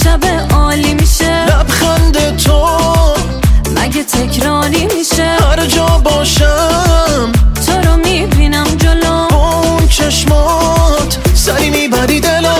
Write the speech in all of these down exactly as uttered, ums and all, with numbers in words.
شب عالی میشه، لبخند تو مگه تکراری میشه؟ هر جا باشم تو رو میبینم جلو، با اون چشمات سری میبری دلا.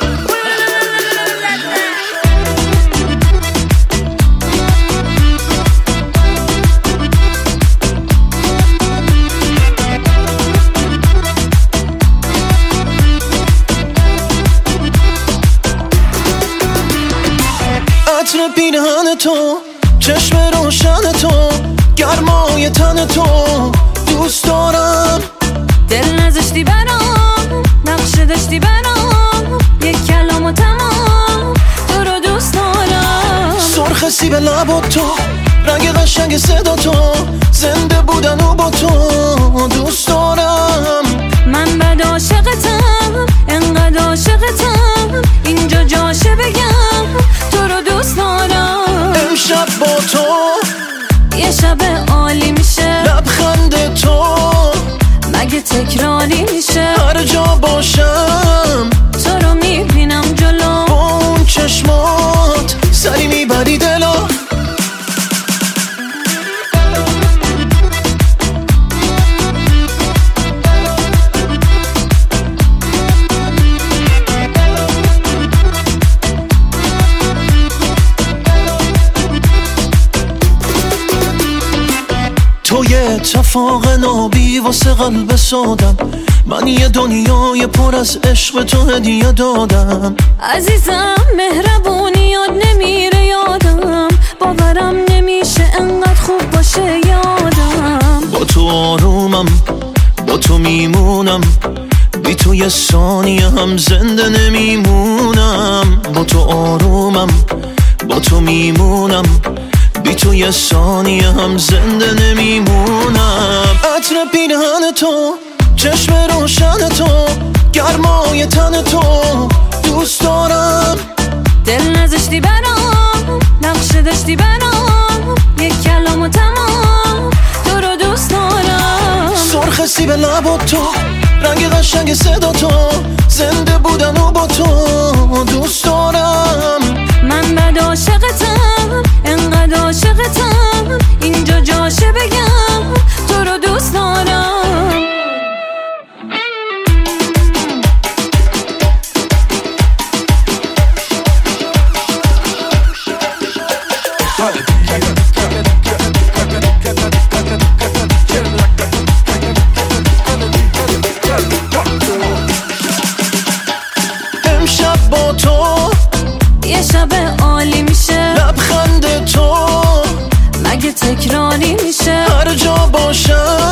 عطر پیرهن تو، چشم روشن تو، گرمای تن تو دوست دارم. دل نذاشتی برام، نقشه داشتی برام، یک کلام و تمام تو رو دوست دارم. سرخ سیب لبات تو، رنگ قشنگ صدا تو، زنده بودن و با تو دوست دارم. من بد عاشقتم، انقدر عاشقتم، اینجا جاشه بگم تو رو دوست دارم. امشب با تو یه شب عالی میشه، لبخند تو مگه تکراری میشه؟ هر جا باشم تو رو میبینم جلو، با اون چشمات سری میبری دلا. تو یه اتفاق نابی واسه قلب سادم، من یه دنیای پر از عشق تو هدیه دادم. عزیزم مهربونی یاد نمیره یادم، باورم نمیشه انقدر خوب باشه یادم. با تو آرومم، با تو میمونم، بی تو یه ثانیه هم زنده نمیمونم. با تو آرومم، با تو میمونم، بی تو یه ثانیه هم زنده نمیمونم. عطر پیرهن تو، چشم روشن تو، گرمای تن تو دوست دارم. دل نذاشتی برام، نقشه داشتی برام، یک کلام و تمام تو رو دوست دارم. سرخ سیب لبات تو، رنگ قشنگ صدا تو، زنده بودن و با تو دوست دارم. من بد عاشقتم، انقدر عاشقتم، اینجا جاشه بگم تو رو دوست دارم. امشب با تو یه شب عالی میشه، لبخند تو مگه تکراری میشه؟ هر جا باشم